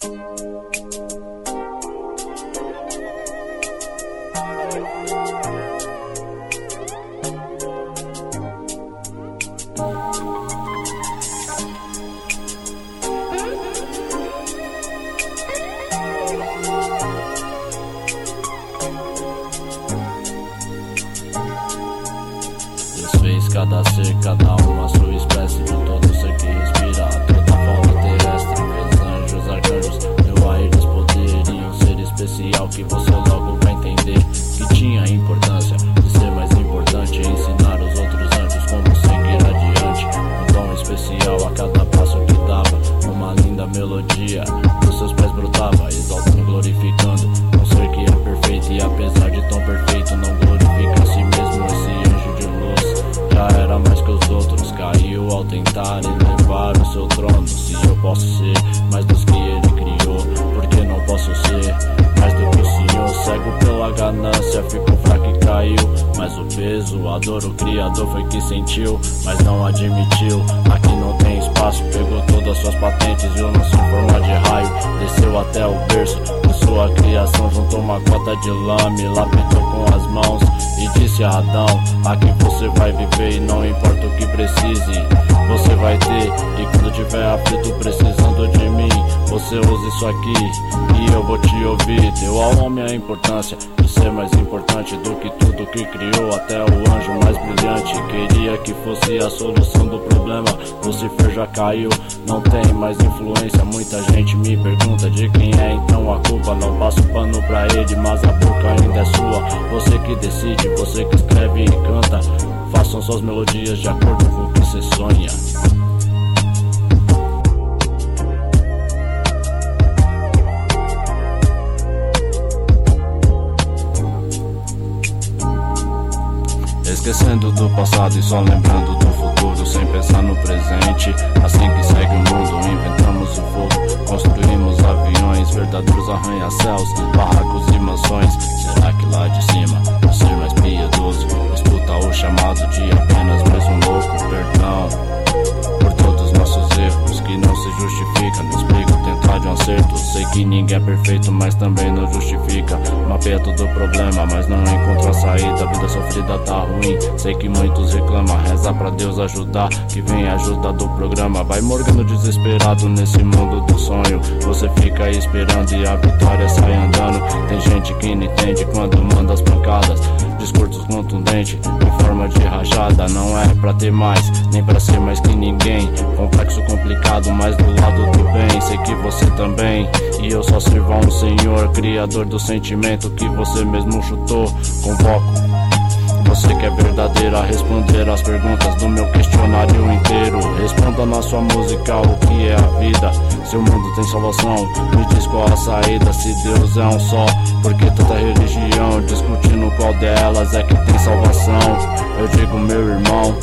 Fez cada ser, cada um a sua espécie, de todo ser que respira, toda fauna terrestre, fez anjos, arcanjos, deu a eles poder e um ser especial que você logo vai entender que tinha importância de ser mais importante, ensinar os outros anjos como seguir adiante, um dom especial a cada passo que dava, uma linda melodia dos seus pés brotava, exaltando, glorificando, um ser que é perfeito e apesar de tão perfeito não glorifica a si mesmo, esse anjo de luz já era mais que os outros, caiu ao tentar elevar o seu trono. Se eu posso ser mais dos que ele criou, porque não posso ser mais do que o Senhor? Cego pela ganância, ficou fraco e caiu, mas o peso, a dor, o Criador foi que sentiu, mas não admitiu. Aqui não tem espaço, pegou todas as suas patentes e o lançou em forma de raio, desceu até o berço de sua criação, juntou uma cota de lame, lapidou com as mãos e disse a Adão: aqui você vai viver e não importa o que precise, você vai ter, e quando tiver aflito precisando de mim, você usa isso aqui e eu vou te ouvir. Deu ao homem a importância de ser mais importante do que tudo que criou, até o anjo mais brilhante queria que fosse a solução do problema. Lucifer já caiu, não tem mais influência. Muita gente me pergunta de quem é então a culpa. Não passo pano pra ele, mas a boca ainda é sua. Você que decide, você que escreve e canta, façam suas melodias de acordo com o que você sonha. Esquecendo do passado e só lembrando do futuro, sem pensar no presente, assim que segue o mundo. Inventamos o fogo, construímos aviões, verdadeiros arranha-céus, barracos e mansões. Será que lá de cima, o ser mais piedoso escuta o chamado de apenas mais um louco? Perdão por todos os nossos erros, que não se justifica, não explica o tentar de um acerto. Sei que ninguém é perfeito, mas também não justifica. Mapeia todo o problema, mas não encontra a saída. A vida sofrida tá ruim, sei que muitos reclamam. Reza pra Deus ajudar, que vem a ajuda do programa. Vai morgando desesperado nesse mundo do sonho, você fica aí esperando e a vitória sai andando. Tem gente que não entende quando manda as pancadas, discursos contundentes em forma de rajada. Não é pra ter mais, nem pra ser mais que ninguém. Complexo, complicado, mas do lado do bem. Sei que você também, e eu só sirvo a um Senhor, criador do sentimento que você mesmo chutou. Convoco você que é verdadeira a responder as perguntas do meu questionário inteiro. Responda na sua música o que é a vida. Se o mundo tem salvação, me diz qual a saída. Se Deus é um só, por que tanta religião? Discutindo qual delas é que tem salvação. Eu digo, meu irmão,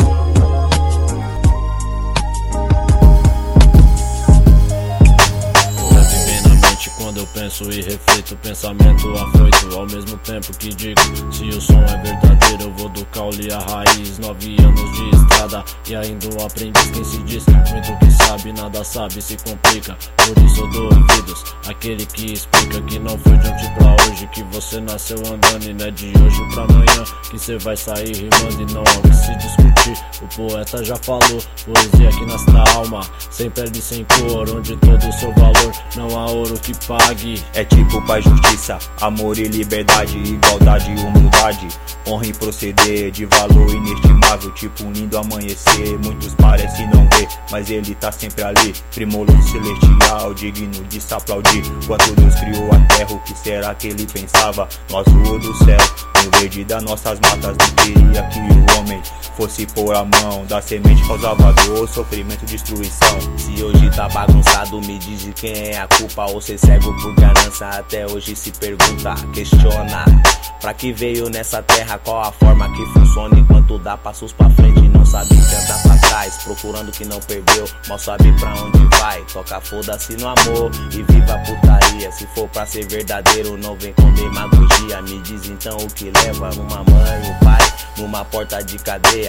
quando eu penso e reflito, pensamento afoito, ao mesmo tempo que digo, se o som é verdadeiro, eu vou do caule à raiz. 9 anos de estrada e ainda um aprendiz. Quem se diz muito que sabe, nada sabe, se complica. Por isso eu dou ouvidos àquele que explica que não foi de ontem pra hoje que você nasceu andando, e não é de hoje pra amanhã que você vai sair rimando. E não há o que se discutir, o poeta já falou. Poesia que nasce da alma, sem pele, sem cor, onde todo o seu valor não há ouro que pague. É tipo paz, justiça, amor e liberdade, igualdade e humildade, honra e proceder de valor inestimável, tipo um lindo amanhecer. Muitos parecem não ver, mas ele tá sempre ali, primoroso celestial, digno de se aplaudir. Quando Deus criou a terra, o que será que ele pensava? Nós o do céu, no verde das nossas matas, não queria que o homem fosse pôr a mão da semente, causava dor, sofrimento, destruição. Se hoje tá bagunçado, me diz de quem é a culpa. Ou cê cego por ganância, até hoje se pergunta, questiona. Pra que veio nessa terra, qual a forma que funciona? Enquanto dá passos pra frente, não sabe que anda pra trás, procurando que não perdeu, mal sabe pra onde vai. Toca foda-se no amor e viva a putaria. Se for pra ser verdadeiro, não vem com demagogia. Me diz então o que leva uma mãe, um pai, numa porta de cadeia.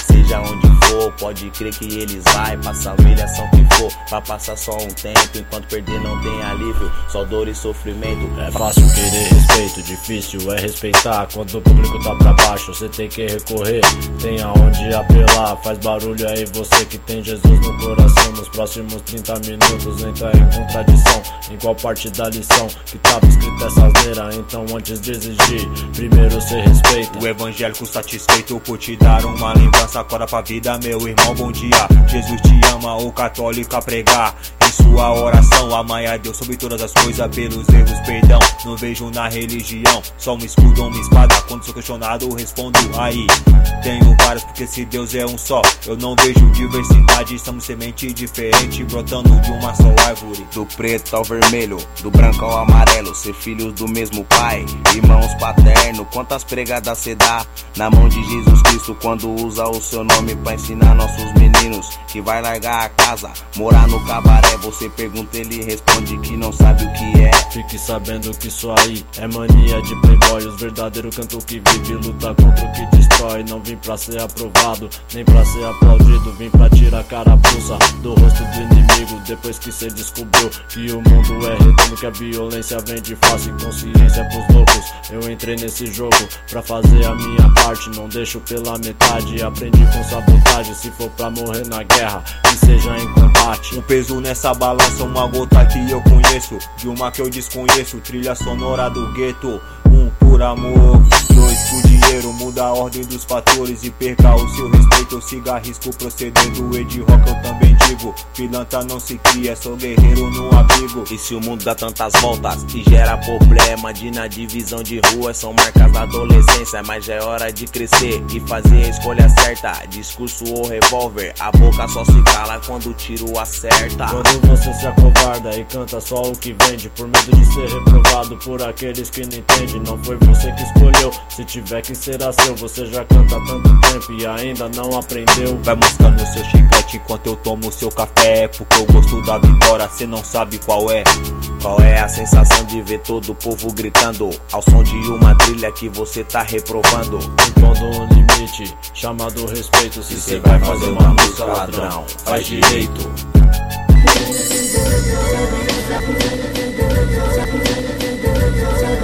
seja onde for, pode crer que eles vai passar a humilhação que for, pra passar só um tempo, enquanto perder não tem alívio, só dor e sofrimento. É fácil querer respeito, difícil é respeitar. Quando o público tá pra baixo, você tem que recorrer, tem aonde apelar. Faz barulho aí você que tem Jesus no coração. Nos próximos 30 minutos entra em contradição. Em qual parte da lição que tava escrita essa asneira? Então antes de exigir, primeiro cê respeita. O evangélico satisfeito por te dar uma lembrança, acorda pra vida, meu irmão, bom dia. Jesus te ama, o católico a pregar em sua oração, amai a Deus sobre todas as coisas, pelos erros perdão. Não vejo na religião só um escudo ou uma espada. Quando sou questionado respondo aí, tenho vários, porque se Deus é um só, eu não vejo diversidade. Somos semente diferente brotando de uma só árvore. Do preto ao vermelho, do branco ao amarelo, ser filhos do mesmo pai, irmãos paterno. Quantas pregadas cê dá na mão de Jesus Cristo quando usa o seu nome pra ensinar nossos meninos que vai largar a casa, morar no cabaré. Você pergunta, ele responde que não sabe o que é. Fique sabendo que isso aí é mania de playboy. Os verdadeiros cantam que vive, luta contra o que destrói. Não vim pra ser aprovado, nem pra ser aplaudido. Vim pra tirar a carapuça do rosto do inimigo. Depois que cê descobriu que o mundo é redondo, que a violência vem de face e consciência pros loucos, eu entrei nesse jogo pra fazer a minha parte. Não deixo pela metade, aprendi com sabotagem. Se for pra morrer na guerra, que seja em combate. Um peso nessa balança, uma gota que eu conheço, de uma que eu desconheço. Trilha sonora do gueto, um por amor, dois por dinheiro. Muda a ordem dos fatores e perca o seu respeito. Eu siga a risco procedendo, Ed Rock eu também digo. Pilantra não se cria, sou guerreiro no abrigo. E se o mundo dá tantas voltas e gera problema de na divisão de rua, são marcas da adolescência, mas já é hora de crescer e fazer a escolha certa. Discurso ou revólver, a boca só se cala quando o tiro acerta. Quando você se acovarda e canta só o que vende, por medo de ser reprovado por aqueles que não entendem. Não foi você que escolheu, se tiver que ser a seu. Você já canta há tanto tempo e ainda não aprendeu. Vai mostrando seu chiclete enquanto eu tomo seu café, porque eu gosto da vitória, cê não sabe qual é. Qual é a sensação de ver todo o povo gritando ao som de uma trilha que você tá reprovando? Impondo um limite chamado respeito. Se cê vai fazer uma música, ladrão, faz direito. Thank you.